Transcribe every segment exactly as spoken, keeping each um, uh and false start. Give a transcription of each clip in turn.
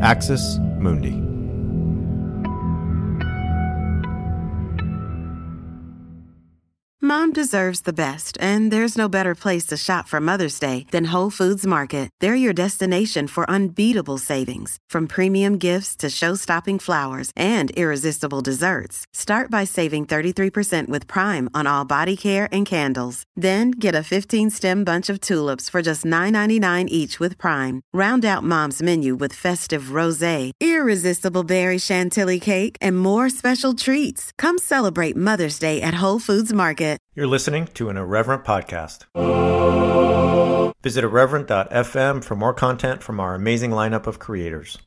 Axis Mundi. Mom deserves the best, and there's no better place to shop for Mother's Day than Whole Foods Market. They're your destination for unbeatable savings, from premium gifts to show-stopping flowers and irresistible desserts. Start by saving thirty-three percent with Prime on all body care and candles. Then get a fifteen-stem bunch of tulips for just nine ninety-nine each with Prime. Round out Mom's menu with festive rosé, irresistible berry chantilly cake, and more special treats. Come celebrate Mother's Day at Whole Foods Market. You're listening to an Irreverent podcast. Visit irreverent dot f m for more content from our amazing lineup of creators.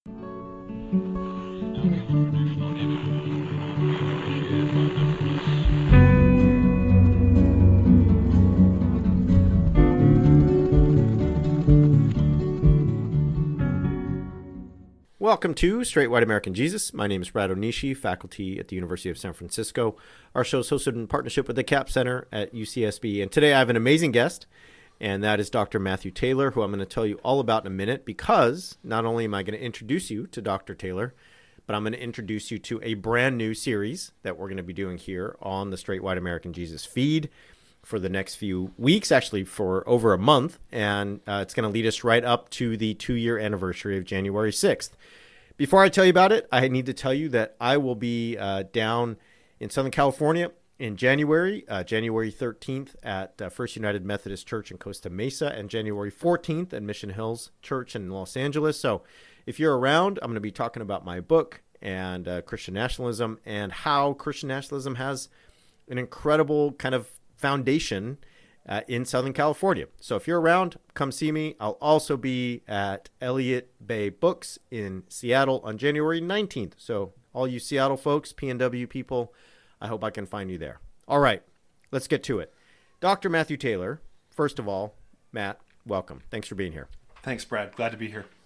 Welcome to Straight White American Jesus. My name is Brad Onishi, faculty at the University of San Francisco. Our show is hosted in partnership with the Capps Center at U C S B. And today I have an amazing guest, and that is Doctor Matthew Taylor, who I'm going to tell you all about in a minute, because not only am I going to introduce you to Doctor Taylor, but I'm going to introduce you to a brand new series that we're going to be doing here on the Straight White American Jesus feed for the next few weeks, actually for over a month. And uh, it's going to lead us right up to the two-year anniversary of January sixth. Before I tell you about it, I need to tell you that I will be uh, down in Southern California in January, uh, January thirteenth at uh, First United Methodist Church in Costa Mesa, and January fourteenth at Mission Hills Church in Los Angeles. So if you're around, I'm going to be talking about my book and uh, Christian nationalism, and how Christian nationalism has an incredible kind of foundation Uh, in Southern California. So if you're around, come see me. I'll also be at Elliott Bay Books in Seattle on January nineteenth. So all you Seattle folks, P N W people, I hope I can find you there. All right, let's get to it. Doctor Matthew Taylor, first of all, Matt, welcome. Thanks for being here. Thanks, Brad. Glad to be here.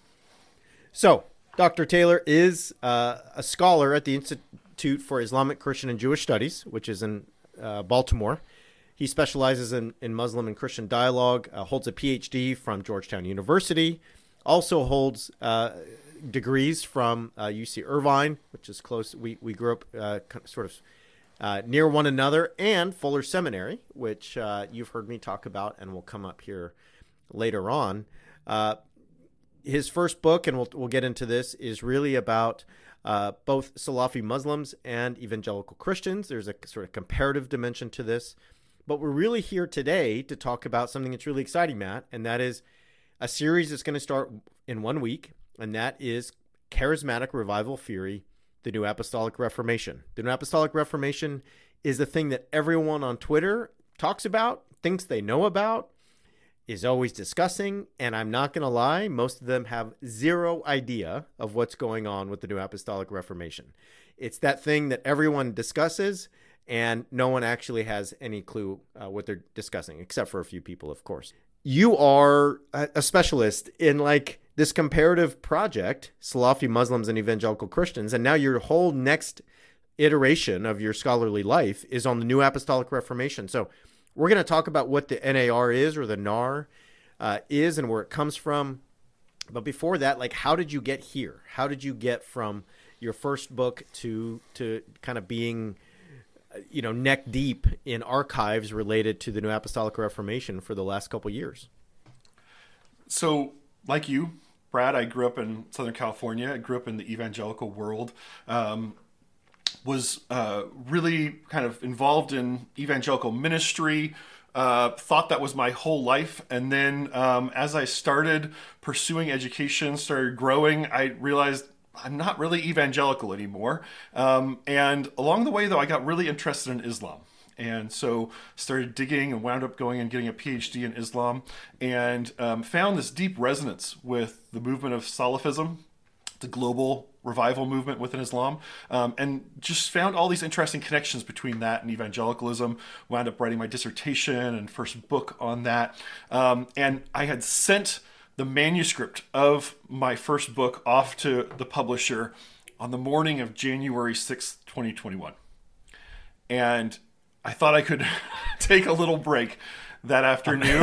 So Doctor Taylor is uh, a scholar at the Institute for Islamic, Christian, and Jewish Studies, which is in uh, Baltimore. He specializes in, in Muslim and Christian dialogue, uh, holds a P H D from Georgetown University, also holds uh, degrees from uh, U C Irvine, which is close. We, we grew up uh, sort of uh, near one another, and Fuller Seminary, which uh, you've heard me talk about and will come up here later on. Uh, his first book, and we'll, we'll get into this, is really about uh, both Salafi Muslims and evangelical Christians. There's a sort of comparative dimension to this. But we're really here today to talk about something that's really exciting, Matt, and that is a series that's going to start in one week, and that is Charismatic Revival Theory, the New Apostolic Reformation. The New Apostolic Reformation is the thing that everyone on Twitter talks about, thinks they know about, is always discussing, and I'm not going to lie, most of them have zero idea of what's going on with the New Apostolic Reformation. It's that thing that everyone discusses, and no one actually has any clue uh, what they're discussing, except for a few people, of course. You are a, a specialist in like this comparative project, Salafi Muslims and evangelical Christians, and now your whole next iteration of your scholarly life is on the New Apostolic Reformation. So we're going to talk about what the N A R is, or the N A R uh, is, and where it comes from. But before that, like, how did you get here? How did you get from your first book to to kind of being, you know, neck deep in archives related to the New Apostolic Reformation for the last couple of years? So, like you, Brad, I grew up in Southern California. I grew up in the evangelical world. Um, was uh, really kind of involved in evangelical ministry. Uh, thought that was my whole life. And then um, as I started pursuing education, started growing, I realized I'm not really evangelical anymore. Um, and along the way, though, I got really interested in Islam. And so started digging and wound up going and getting a P H D in Islam, and um, found this deep resonance with the movement of Salafism, the global revival movement within Islam, um, and just found all these interesting connections between that and evangelicalism. Wound up writing my dissertation and first book on that. Um, and I had sent the manuscript of my first book off to the publisher on the morning of January sixth, twenty twenty-one. And I thought I could take a little break that afternoon.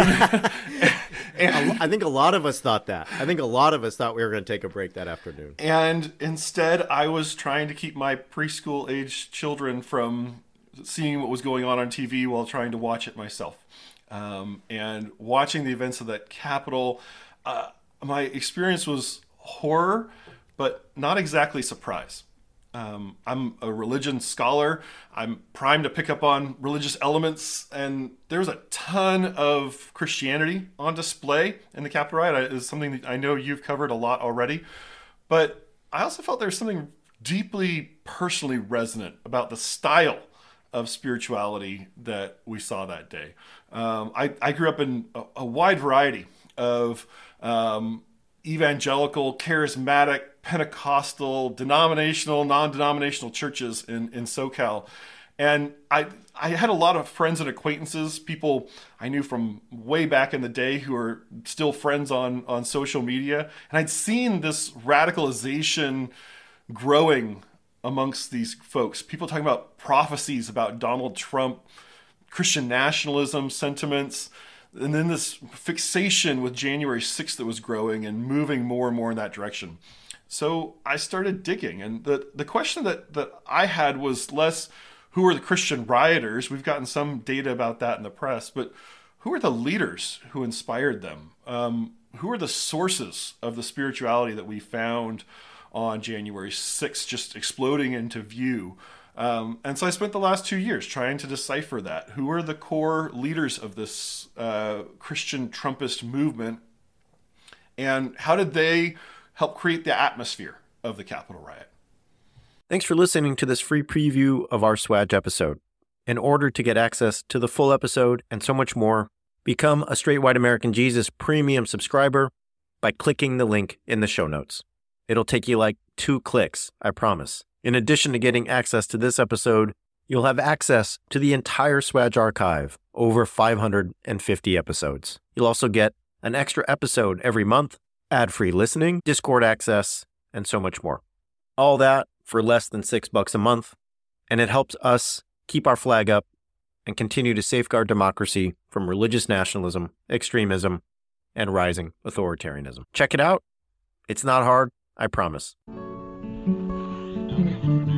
and, I think a lot of us thought that. I think a lot of us thought we were going to take a break that afternoon. And instead, I was trying to keep my preschool-age children from seeing what was going on on T V while trying to watch it myself. Um, and watching the events of that Capitol, uh, my experience was horror, but not exactly surprise. Um, I'm a religion scholar. I'm primed to pick up on religious elements, and there's a ton of Christianity on display in the Capitol riot. It's something that I know you've covered a lot already, but I also felt there's something deeply personally resonant about the style of spirituality that we saw that day. Um, I, I grew up in a, a wide variety of um, evangelical, charismatic, Pentecostal, denominational, non-denominational churches in, in SoCal. And I I had a lot of friends and acquaintances, people I knew from way back in the day who are still friends on, on social media. And I'd seen this radicalization growing amongst these folks. People talking about prophecies about Donald Trump, Christian nationalism sentiments, and then this fixation with January sixth that was growing and moving more and more in that direction. So I started digging, and the, the question that, that I had was less, who are the Christian rioters? We've gotten some data about that in the press, but who are the leaders who inspired them? Um, who are the sources of the spirituality that we found on January sixth just exploding into view? Um, and so I spent the last two years trying to decipher that. Who are the core leaders of this uh, Christian Trumpist movement, and how did they help create the atmosphere of the Capitol riot? Thanks for listening to this free preview of our Swag episode. In order to get access to the full episode and so much more, become a Straight White American Jesus premium subscriber by clicking the link in the show notes. It'll take you like two clicks, I promise. In addition to getting access to this episode, you'll have access to the entire Swag archive, over five hundred fifty episodes. You'll also get an extra episode every month, ad-free listening, Discord access, and so much more. All that for less than six bucks a month, and it helps us keep our flag up and continue to safeguard democracy from religious nationalism, extremism, and rising authoritarianism. Check it out. It's not hard, I promise. Thank you.